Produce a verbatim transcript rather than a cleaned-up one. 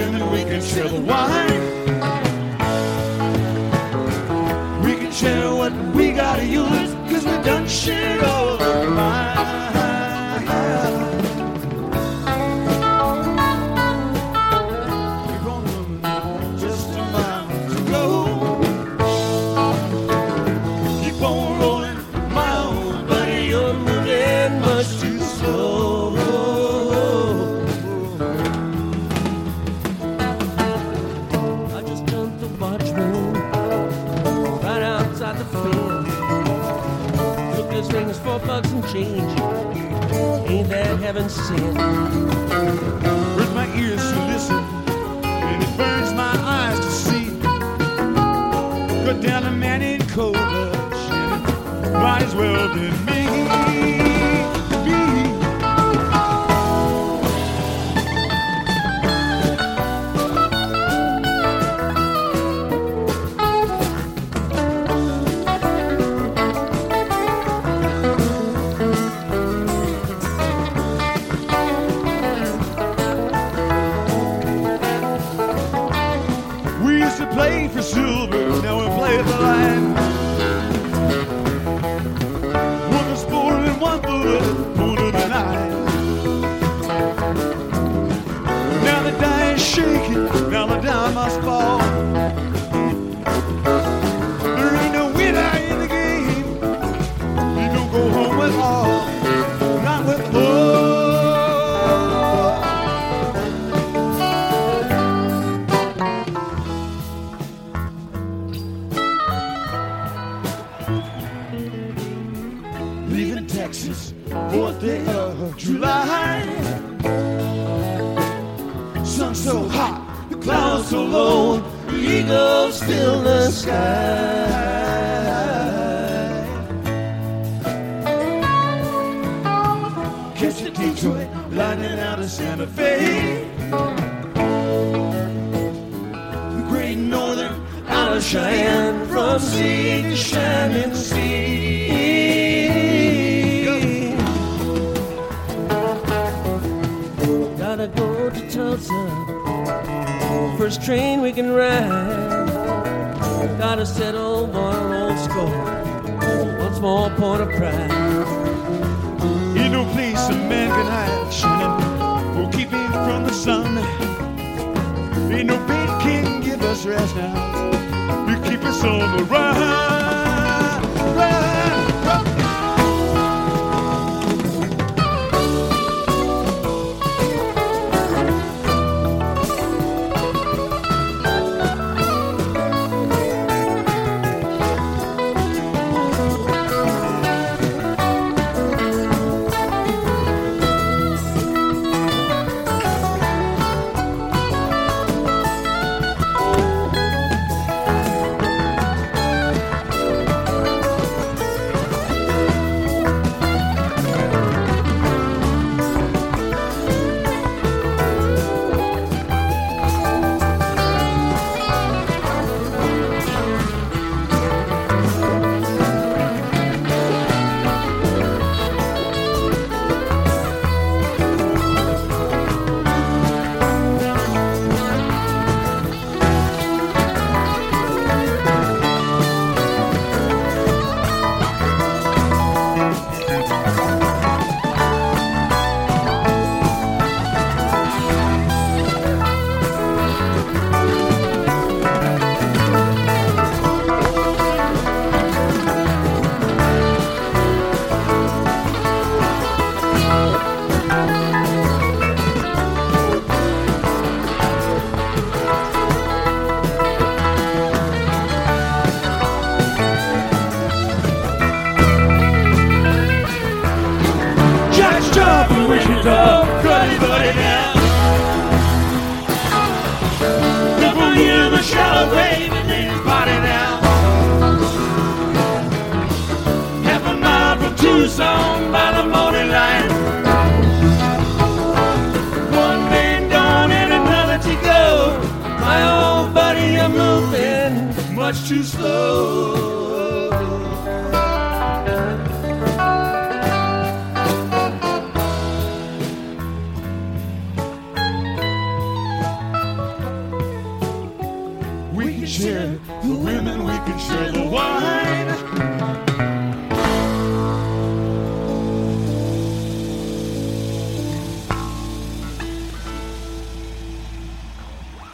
and then we can share the wine. We can share what we gotta use, cause we done shared all of our mind. We're gonna just a mile to go. Keep on rolling, my old buddy, you're moving much too slow. I just jumped the watchman right outside the fence. Took his rings for bucks and change. Ain't that heaven sent? Hurts my ears to listen, and it burns my eyes to see. Cut down a man in cold blood, might as well been me. Play for silver, now we play the line. One is born and one bullet, one of the nine. Now the die is shaking, now the die must fall. There ain't no winner in the game. You don't go home with all, not with all. fourth day of July. Sun so hot, the clouds so low, the eagles fill the sky. Catch the Detroit, lightning out of Santa Fe. The Great Northern out of Cheyenne, from sea to shining sea. Gotta go to Tulsa, first train we can ride. Gotta settle one old score, one small point of pride. Ain't no place a man can hide, shining, will keep me from the sun. Ain't no pain can give us rest now, you keep us on the run, run, run. Tucson by the morning light. One man gone and another to go. My old buddy, you're moving much too slow. share the women, we can share the wine.